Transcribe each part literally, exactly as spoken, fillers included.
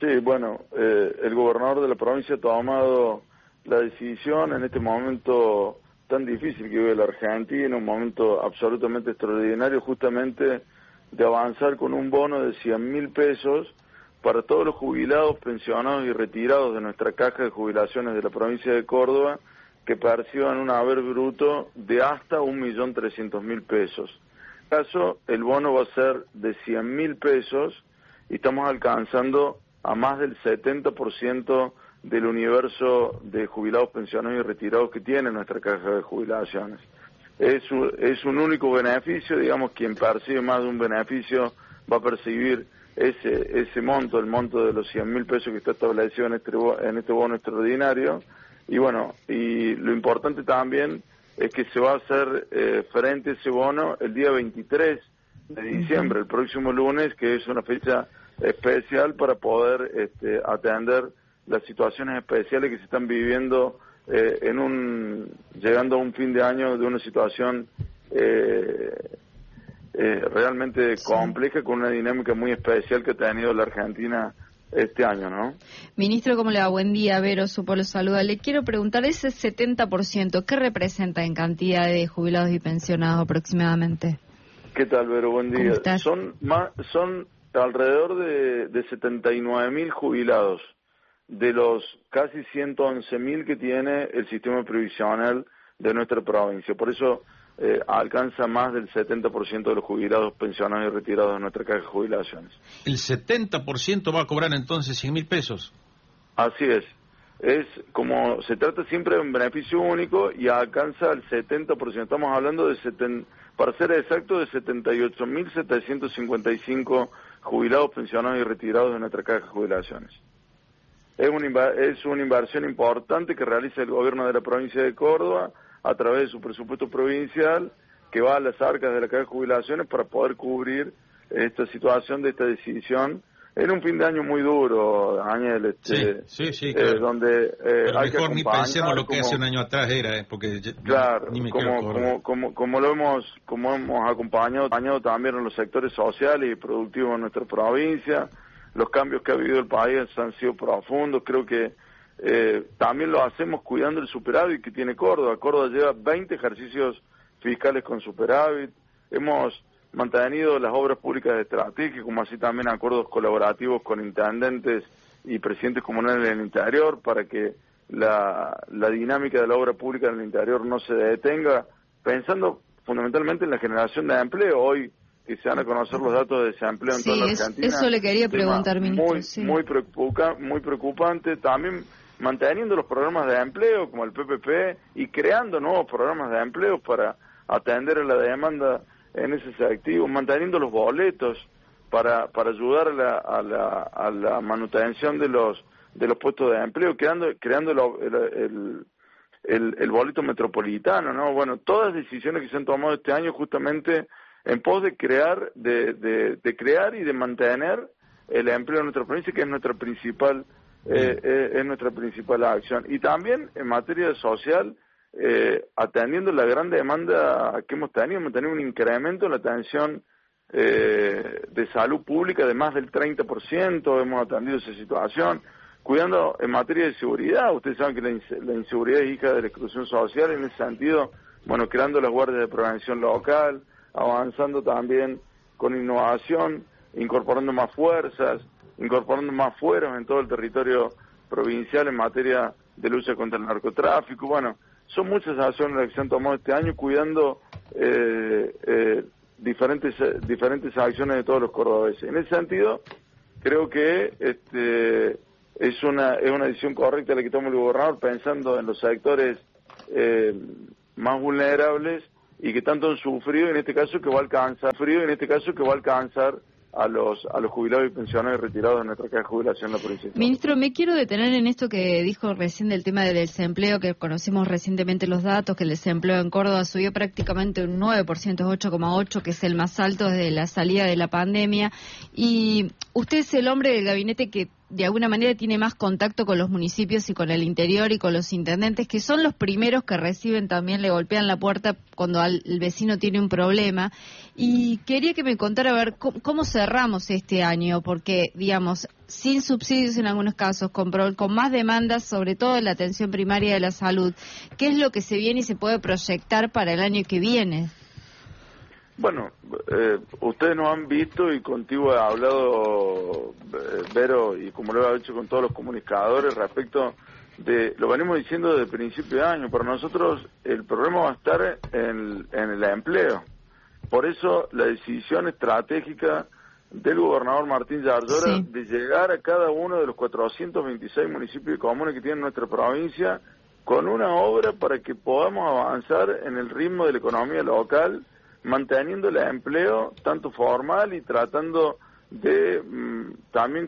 Sí, bueno, eh, el gobernador de la provincia ha tomado la decisión en este momento tan difícil que vive la Argentina, un momento absolutamente extraordinario, justamente de avanzar con un bono de cien mil pesos para todos los jubilados, pensionados y retirados de nuestra caja de jubilaciones de la provincia de Córdoba, que perciban un haber bruto de hasta un millón trescientos mil pesos. En este caso, el bono va a ser de cien mil pesos y estamos alcanzando a más del setenta por ciento del universo de jubilados, pensionados y retirados que tiene nuestra caja de jubilaciones. Es un, es un único beneficio, digamos, quien percibe más de un beneficio va a percibir ese ese monto, el monto de los cien mil pesos que está establecido en este, en este bono extraordinario. Y bueno, y lo importante también es que se va a hacer eh, frente a ese bono el día veintitrés de diciembre, el próximo lunes, que es una fecha especial para poder este, atender las situaciones especiales que se están viviendo eh, en un llegando a un fin de año de una situación eh, eh, realmente sí. compleja, con una dinámica muy especial que ha tenido la Argentina este año, ¿no? Ministro, ¿cómo le va? Buen día, Vero, supo lo saluda. Le quiero preguntar, ese setenta por ciento, ¿qué representa en cantidad de jubilados y pensionados aproximadamente? ¿Qué tal, Vero? Buen día. Son más, son alrededor de, de setenta y nueve mil jubilados, de los casi ciento once mil que tiene el sistema previsional de nuestra provincia. Por eso eh, alcanza más del setenta por ciento de los jubilados, pensionados y retirados de nuestra caja de jubilaciones. ¿El setenta por ciento va a cobrar entonces cien mil pesos? Así es. Es como se trata siempre de un beneficio único y alcanza el setenta por ciento. Estamos hablando de, seten, para ser exacto, de setenta y ocho mil setecientos cincuenta y cinco jubilados, pensionados y retirados de nuestra caja de jubilaciones. Es una, es una inversión importante que realiza el gobierno de la provincia de Córdoba a través de su presupuesto provincial, que va a las arcas de la caja de jubilaciones para poder cubrir esta situación de esta decisión en un fin de año muy duro, Daniel, este, sí, sí, sí, claro. eh, donde eh, Pero hay mejor que ni pensemos lo que como, hace un año atrás era, eh, porque claro, ni me como, como, como, como lo hemos, como hemos acompañado, acompañado también en los sectores sociales y productivos de nuestra provincia. Los cambios que ha vivido el país han sido profundos. Creo que eh, también lo hacemos cuidando el superávit que tiene Córdoba. Córdoba lleva veinte ejercicios fiscales con superávit. Hemos mantenido las obras públicas de estrategia, como así también acuerdos colaborativos con intendentes y presidentes comunales en el interior, para que la, la dinámica de la obra pública en el interior no se detenga, pensando fundamentalmente en la generación de empleo. Hoy que se van a conocer los datos de desempleo en sí, toda la es, Argentina. Eso le quería preguntar, ministro. Muy, sí. muy, preocupa, muy preocupante. También manteniendo los programas de empleo, como el P P P, y creando nuevos programas de empleo para atender a la demanda en ese sector, manteniendo los boletos para para ayudar a la, a la, a la manutención de los de los puestos de empleo, creando creando lo, el, el, el, el boleto metropolitano, ¿no? Bueno, todas las decisiones que se han tomado este año justamente en pos de crear, de, de, de crear y de mantener el empleo en nuestra provincia, que es nuestra principal, eh, eh, es nuestra principal acción. Y también en materia social, eh, atendiendo la gran demanda que hemos tenido, hemos tenido un incremento en la atención eh, de salud pública de más del treinta por ciento, hemos atendido esa situación, cuidando en materia de seguridad. Ustedes saben que la, ins- la inseguridad es hija de la exclusión social, en ese sentido, bueno, creando las guardias de prevención local, avanzando también con innovación, incorporando más fuerzas, incorporando más fueros en todo el territorio provincial en materia de lucha contra el narcotráfico. Bueno, son muchas acciones las que se han tomado este año, cuidando eh, eh, diferentes diferentes acciones de todos los cordobeses. En ese sentido, creo que este es una es una decisión correcta la que toma el gobernador, pensando en los sectores eh, más vulnerables y que tanto han sufrido, en este caso que va a alcanzar, frío en este caso que va a alcanzar a los a los jubilados y pensionados retirados de nuestra caja de jubilación en la provincia. Ministro, me quiero detener en esto que dijo recién del tema del desempleo, que conocimos recientemente los datos, que el desempleo en Córdoba subió prácticamente un nueve por ciento, ocho coma ocho, que es el más alto desde la salida de la pandemia, y usted es el hombre del gabinete que de alguna manera tiene más contacto con los municipios y con el interior y con los intendentes, que son los primeros que reciben también, le golpean la puerta cuando al, el vecino tiene un problema. Y quería que me contara, a ver, cómo, cómo cerramos este año, porque, digamos, sin subsidios en algunos casos, con, pro, con más demandas, sobre todo en la atención primaria de la salud, ¿qué es lo que se viene y se puede proyectar para el año que viene? Bueno, eh, ustedes nos han visto y contigo he hablado, eh, Vero, y como lo he hecho con todos los comunicadores respecto de, lo venimos diciendo desde el principio de año, para nosotros el problema va a estar en, en el empleo. Por eso la decisión estratégica del gobernador Martín Yarlora sí. de llegar a cada uno de los cuatrocientos veintiséis municipios y comunas que tiene nuestra provincia con una obra para que podamos avanzar en el ritmo de la economía local, manteniendo el empleo tanto formal y tratando de mmm, también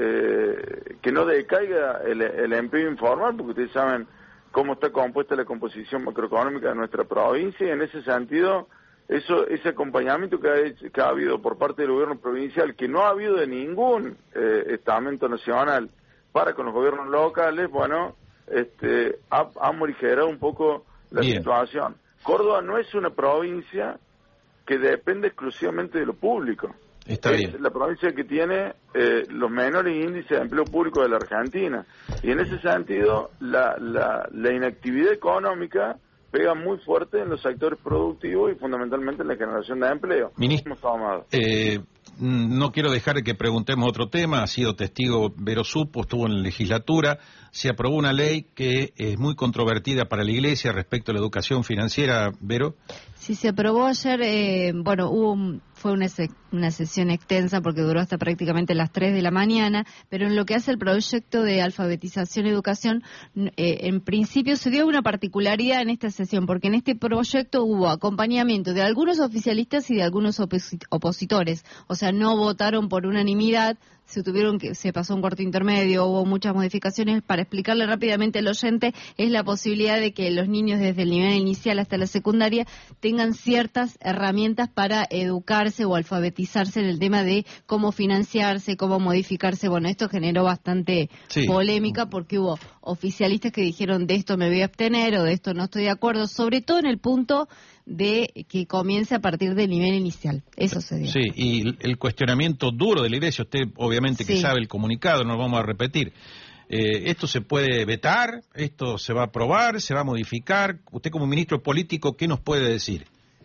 eh, que no decaiga el, el empleo informal, porque ustedes saben cómo está compuesta la composición macroeconómica de nuestra provincia, y en ese sentido eso ese acompañamiento que ha, hecho, que ha habido por parte del gobierno provincial, que no ha habido de ningún eh, estamento nacional para con los gobiernos locales, bueno, este ha, ha morigerado un poco la Bien. situación. Córdoba no es una provincia que depende exclusivamente de lo público. Está es bien. la provincia que tiene eh, los menores índices de empleo público de la Argentina. Y en ese sentido, la, la, la inactividad económica pega muy fuerte en los sectores productivos y fundamentalmente en la generación de empleo. Ministro, eh, no quiero dejar que preguntemos otro tema. Ha sido testigo Vero Supo, estuvo en la legislatura. Se aprobó una ley que es muy controvertida para la Iglesia respecto a la educación financiera, Vero. Sí, se aprobó ayer, eh, bueno, hubo un, fue una, se, una sesión extensa porque duró hasta prácticamente las tres de la mañana, pero en lo que hace el proyecto de alfabetización y educación, eh, en principio se dio una particularidad en esta sesión, porque en este proyecto hubo acompañamiento de algunos oficialistas y de algunos oposit opositores, o sea, no votaron por unanimidad, se tuvieron que se pasó un corte intermedio, hubo muchas modificaciones. Para explicarle rápidamente al oyente, es la posibilidad de que los niños desde el nivel inicial hasta la secundaria tengan ciertas herramientas para educarse o alfabetizarse en el tema de cómo financiarse, cómo modificarse. Bueno, esto generó bastante sí. polémica porque hubo oficialistas que dijeron de esto me voy a abstener o de esto no estoy de acuerdo, sobre todo en el punto de que comience a partir del nivel inicial. Eso se dio. Sí, y el cuestionamiento duro de la Iglesia, usted obviamente que sí. sabe el comunicado, no lo vamos a repetir. Eh, ¿Esto se puede vetar? ¿Esto se va a aprobar? ¿Se va a modificar? Usted como ministro político, ¿qué nos puede decir?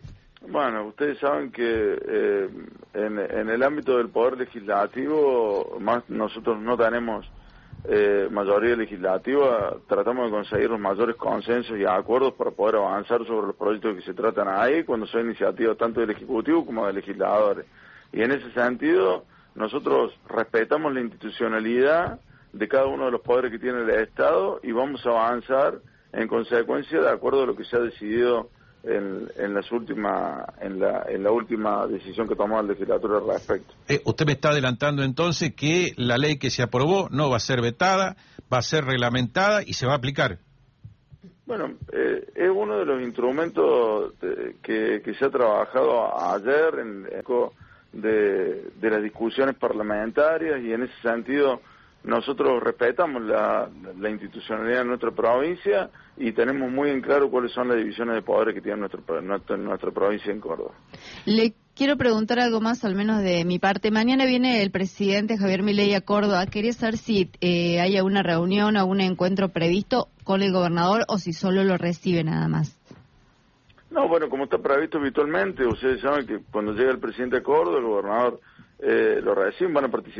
Bueno, ustedes saben que eh, en, en el ámbito del Poder Legislativo, más nosotros no tenemos Eh, mayoría legislativa, tratamos de conseguir los mayores consensos y acuerdos para poder avanzar sobre los proyectos que se tratan ahí, cuando son iniciativas tanto del Ejecutivo como de legisladores. Y en ese sentido, nosotros respetamos la institucionalidad de cada uno de los poderes que tiene el Estado y vamos a avanzar en consecuencia de acuerdo a lo que se ha decidido en, en las últimas en la en la última decisión que tomó la legislatura al respecto. Eh, usted me está adelantando entonces que la ley que se aprobó no va a ser vetada, va a ser reglamentada y se va a aplicar. Bueno, eh, es uno de los instrumentos de, que, que se ha trabajado ayer en, en de, de las discusiones parlamentarias y en ese sentido nosotros respetamos la, la institucionalidad de nuestra provincia y tenemos muy en claro cuáles son las divisiones de poderes que tiene nuestra, nuestra, nuestra provincia en Córdoba. Le quiero preguntar algo más, al menos de mi parte. Mañana viene el presidente Javier Milei a Córdoba. Quería saber si eh, hay alguna reunión o algún encuentro previsto con el gobernador o si solo lo recibe nada más. No, bueno, como está previsto habitualmente, ustedes saben que cuando llega el presidente a Córdoba, el gobernador eh, lo recibe, van a participar